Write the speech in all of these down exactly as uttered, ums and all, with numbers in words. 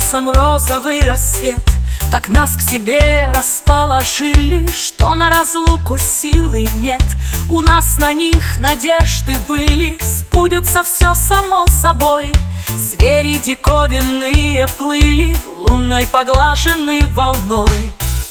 солнцем розовый рассвет. Так нас к себе расположили, что на разлуку силы нет. У нас на них надежды были, сбудется все само собой. Звери диковинные плыли, лунной поглажены волной.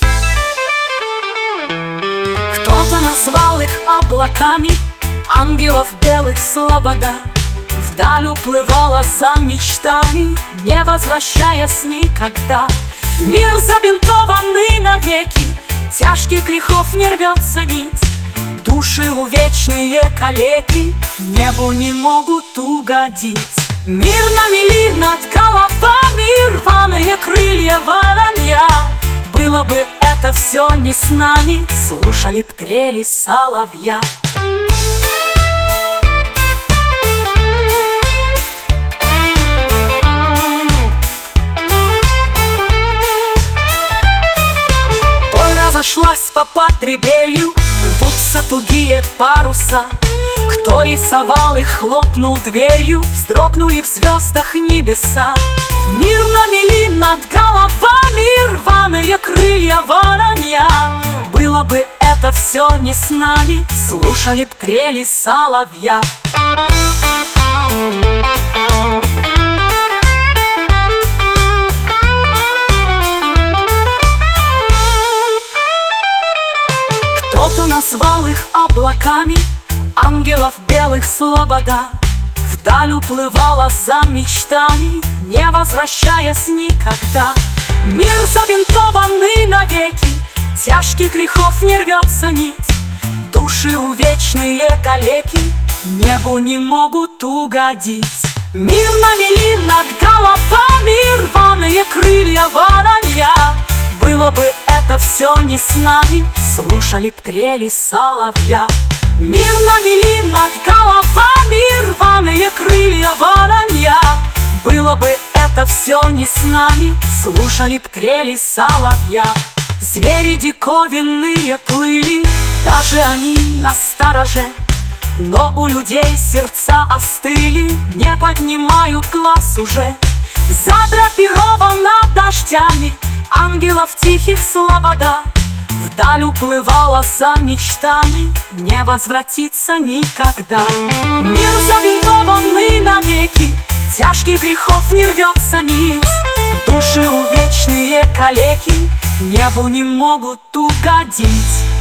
Кто-то назвал их облаками, ангелов белых слобода. Вдаль уплывала за мечтами, не возвращаясь никогда. Мир забинтованный навеки, тяжких грехов не рвется нить. Души увечные калеки небу не могут угодить. Мир на мели над головами, рваные крылья воронья. Было бы это все не с нами, слушали б трели соловья. Разошлась по потребелью, рвутся тугие паруса. Кто рисовал их, хлопнул дверью, вздрогнули в звездах небеса. Мир на мели над головами, рваные крылья воронья. Было бы это все не с нами, слушали б трели соловья. Кто-то назвал их облаками, ангелов белых слобода. Вдаль уплывала за мечтами, не возвращаясь никогда. Мир забинтованный навеки, тяжких грехов не рвется нить. Души увечные калеки небу не могут угодить. Мир на мели над головами, рваные крылья воронья. Было бы это все не с нами, слушали б трели соловья. Мир на мели над головами, рваные крылья воронья. Было бы это все не с нами, слушали б трели соловья. Звери диковинные плыли, даже они настороже. Но у людей сердца остыли, не поднимают глаз уже. Задрапирована дождями ангелов тихих слобода. Вдаль уплывала за мечтами, не возвратится никогда. Мир забинтованный навеки, тяжких грехов не рвется нить. Души увечные калеки небу не могут угодить.